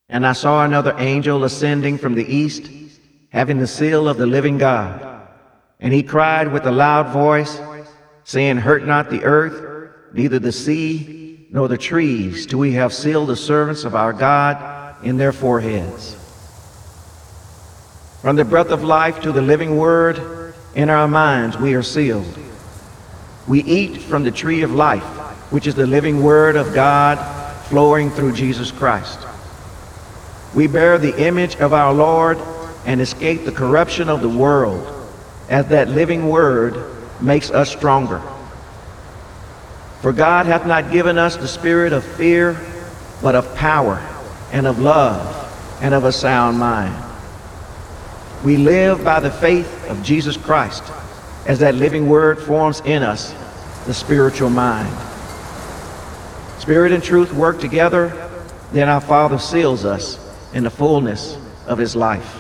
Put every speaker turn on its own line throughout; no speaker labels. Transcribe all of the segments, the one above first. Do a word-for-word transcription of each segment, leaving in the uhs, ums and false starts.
And I saw another angel ascending from the east, having the seal of the living God. And he cried with a loud voice, saying, Hurt not the earth, neither the sea, nor the trees, till we have sealed the servants of our God in their foreheads. From the breath of life to the living word, in our minds we are sealed. We eat from the tree of life, which is the living word of God flowing through Jesus Christ. We bear the image of our Lord and escape the corruption of the world, as that living word makes us stronger. For God hath not given us the spirit of fear, but of power and of love and of a sound mind. We live by the faith of Jesus Christ, as that living word forms in us the spiritual mind. Spirit and truth work together, then our Father seals us in the fullness of his life.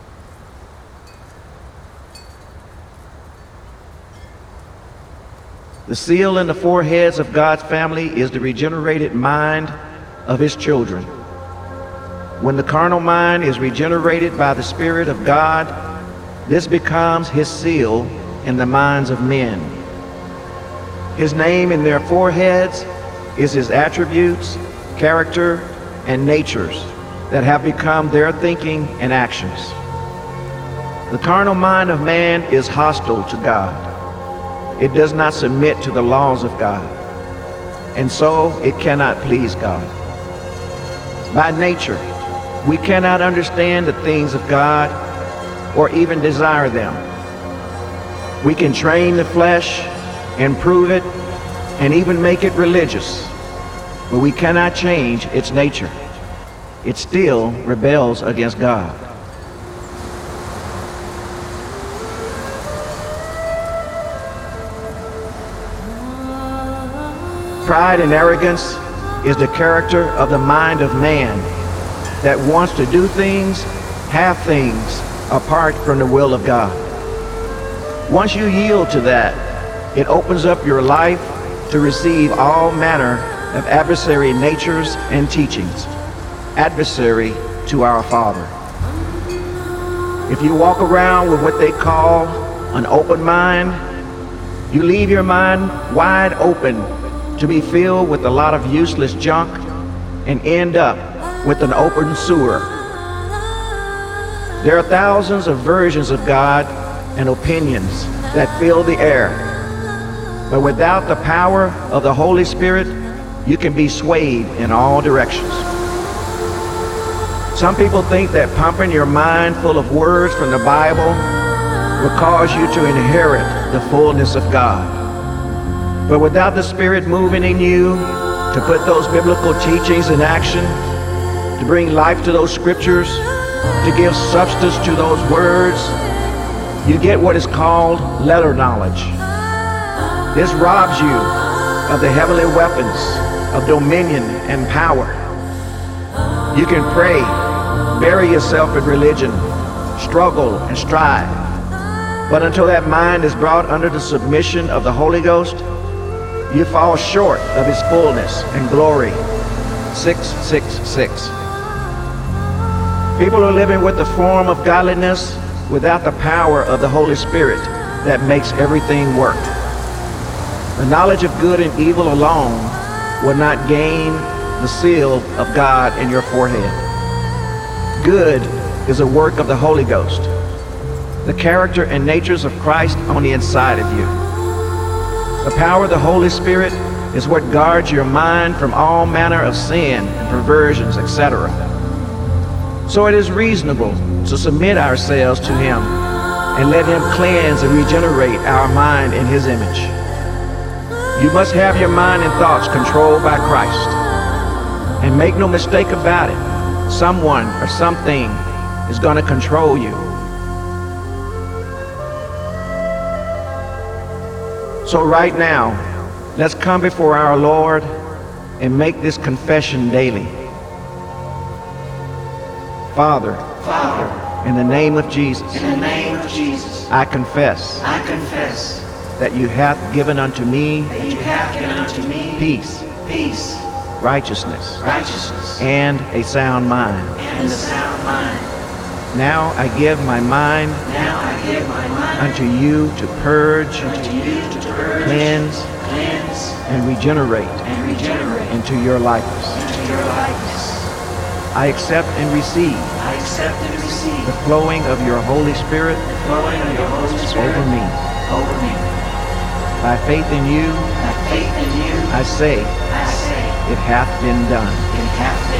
The seal in the foreheads of God's family is the regenerated mind of his children. When the carnal mind is regenerated by the Spirit of God, this becomes his seal in the minds of men. His name in their foreheads is his attributes, character, and natures that have become their thinking and actions. The carnal mind of man is hostile to God. It does not submit to the laws of God, and so it cannot please God. By nature, we cannot understand the things of God or even desire them. We can train the flesh, improve it, and even make it religious, but we cannot change its nature. It still rebels against God. Pride and arrogance is the character of the mind of man that wants to do things, have things, apart from the will of God. Once you yield to that, it opens up your life to receive all manner of adversary natures and teachings, adversary to our Father. If you walk around with what they call an open mind, you leave your mind wide open to be filled with a lot of useless junk and end up with an open sewer. There are thousands of versions of God and opinions that fill the air, but without the power of the Holy Spirit, you can be swayed in all directions. Some people think that pumping your mind full of words from the Bible will cause you to inherit the fullness of God. But without the Spirit moving in you to put those biblical teachings in action, to bring life to those scriptures, to give substance to those words, you get what is called letter knowledge. This robs you of the heavenly weapons of dominion and power. You can pray, bury yourself in religion, struggle and strive, but until that mind is brought under the submission of the Holy Ghost, you fall short of his fullness and glory. six six six. People are living with the form of godliness without the power of the Holy Spirit that makes everything work. The knowledge of good and evil alone will not gain the seal of God in your forehead. Good is a work of the Holy Ghost, the character and natures of Christ on the inside of you. The power of the Holy Spirit is what guards your mind from all manner of sin and perversions, et cetera. So it is reasonable to submit ourselves to him and let him cleanse and regenerate our mind in his image. You must have your mind and thoughts controlled by Christ. And make no mistake about it, someone or something is going to control you. So right now, let's come before our Lord and make this confession daily. Father,
Father,
in the name of Jesus,
in the name of Jesus,
I confess
I confess
that you hath given unto me
that you have given unto me
peace,
peace,
righteousness,
righteousness,
and a sound mind.
and a sound mind.
Now I give my mind
Now I give my mind
unto you to purge,
unto you to purge,
cleanse,
cleanse,
and regenerate
and regenerate
into your likeness.
into your likeness.
I accept and receive
I accept and receive
the flowing of your Holy Spirit
the flowing of your Holy Spirit
over me.
over me.
By faith in you,
By faith in you,
I say,
I say,
it hath been done.
it hath